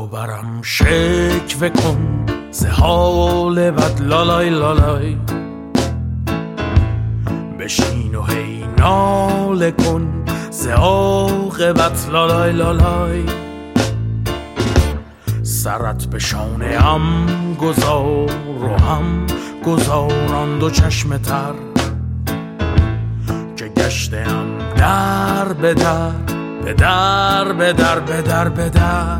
برم شکوه کن ز حال بد لالای لالای، بشین و هی ناله کن ز عاقبت لالای لالای. سرت به شانه هم گذار و هم گذاران دو چشم تر، که گشتم در به در به در به در به در به در.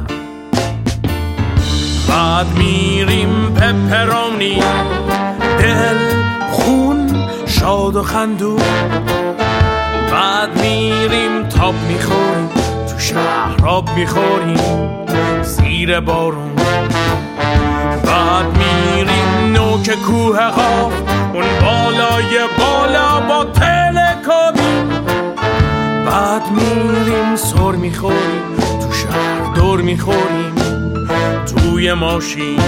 بعد میریم پپرانی دل خون شاد و خندون، بعد میریم تاب میخوریم تو شهر آب میخوریم زیر بارون. بعد میریم نوک کوه قاف اون بالای بالا با تلکابین. بعد میریم سر میخوریم تو شهر دور میخوریم توی ماشین.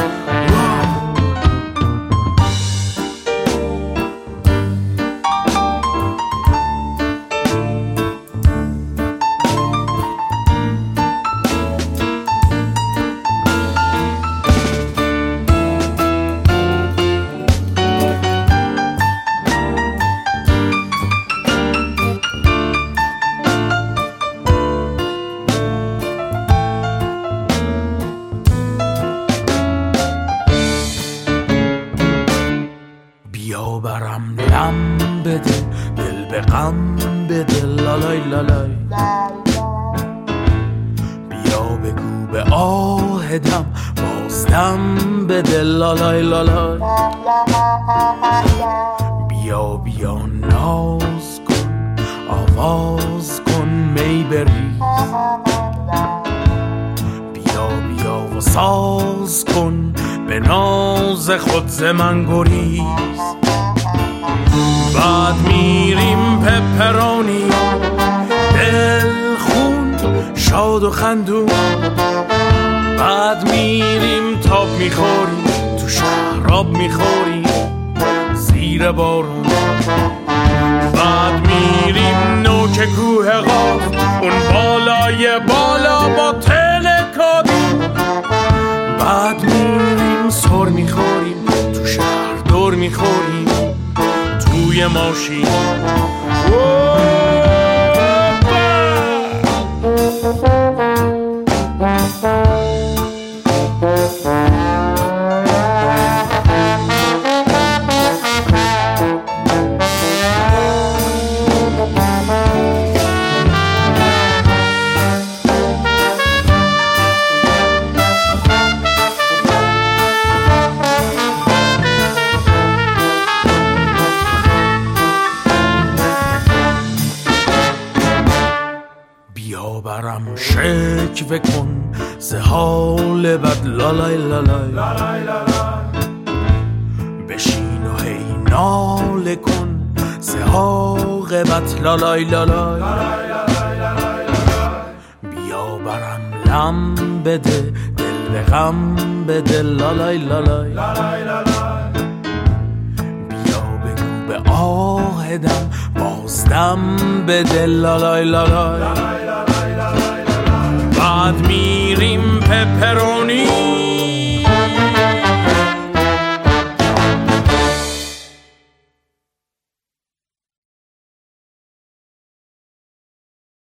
بیا برم لم بده دل به غم بده لالای لالای. بیا بگو به آهدم بازدم بده لالای لالای. بیا بیا ناز کن آواز کن می بریز، بیا بیا و ساز کن به ناز خود ز من گریز. بعد میریم پپرانی دل خون شاد و خندون، بعد میریم تاب میخوریم تو شهر آب میخوریم زیر بارون. بعد میریم نوک کوه قاف اون بالای بالا با تلکابین. بعد میریم سر میخوریم تو شهر دور میخوریم توی ماشین. بیا برم شکوه کن ز حال بد لالای لالای، بشین و هی ناله کن ز عاقبت لالای لالای. بیا برم لم بده دل به غم بده لالای لالای. بیا بگو به آهدم بازدم بده لالای لالای. بعد میریم پپرون